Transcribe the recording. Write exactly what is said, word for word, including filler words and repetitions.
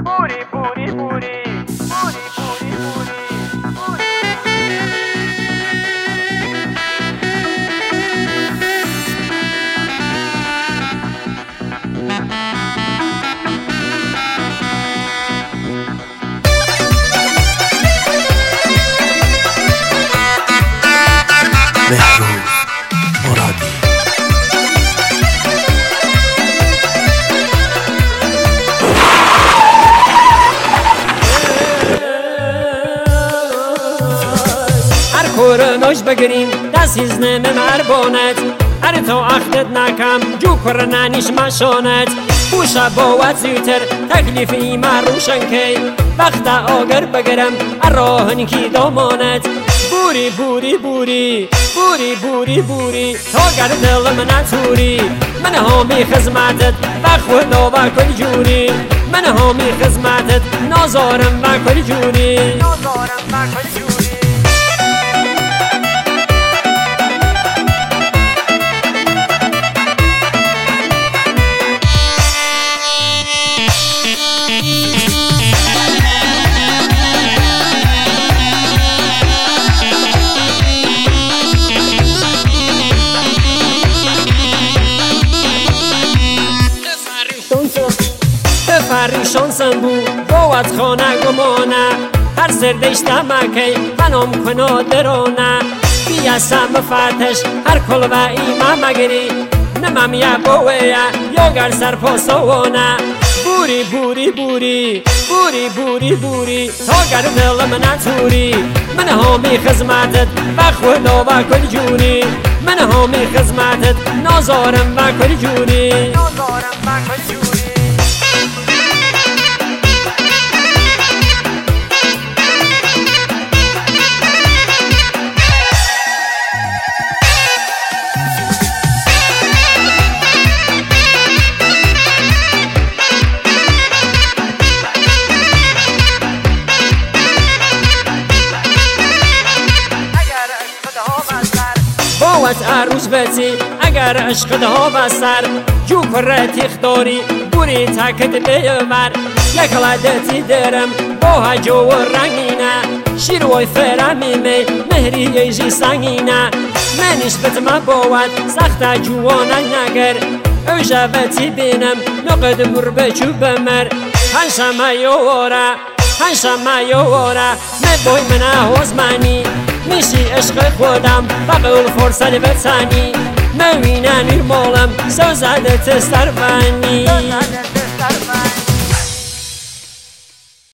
بوری بوری بوری بوری بوری بوری مهروز مرادی هر کورناش بگریم دست هزنه مربانت هر تو اخدت نکم جو کرنانیش مشانت بوشا باوت زیتر تکلیفی من روشن کی وقت آگر بگرم راهن کی دامانت بوری بوری بوری بوری بوری بوری تا گر دل من توری من هامی خدمتت و خدا و کل جونی من هامی خدمتت نازارم و کل جونی نازارم و کل جونی فریشان سنبو باوت خانه گمانه هر سردش دمکی منام کنا درانه بیاسم فتش هر کل و ایمه مگری نمم یا باویه یا گر سر پاسوانه بوری بوری بوری بوری بوری بوری تا گر دل من توری من هامی خدمتت و خدا و کل جونی من هامی خدمتت نازارم و کل جونی نازارم و کل جونی باوت عروس بسی اگر عشق ده بستر جو کرتی اختاری بوری تکت بیمر یک لدتی درم با جو رنگینه شیر وی فرمی می مهری یجی سنگینه منش بتم باوت سخت جوانه نگر اوجبتی بینم نقد بر بچو بمر هنشم یوارا هنشم یوارا مبوی منه وزمانی میشی عشق خودم بقول فرصت بتانی نوینه نیرمالم سوزده تستر فنی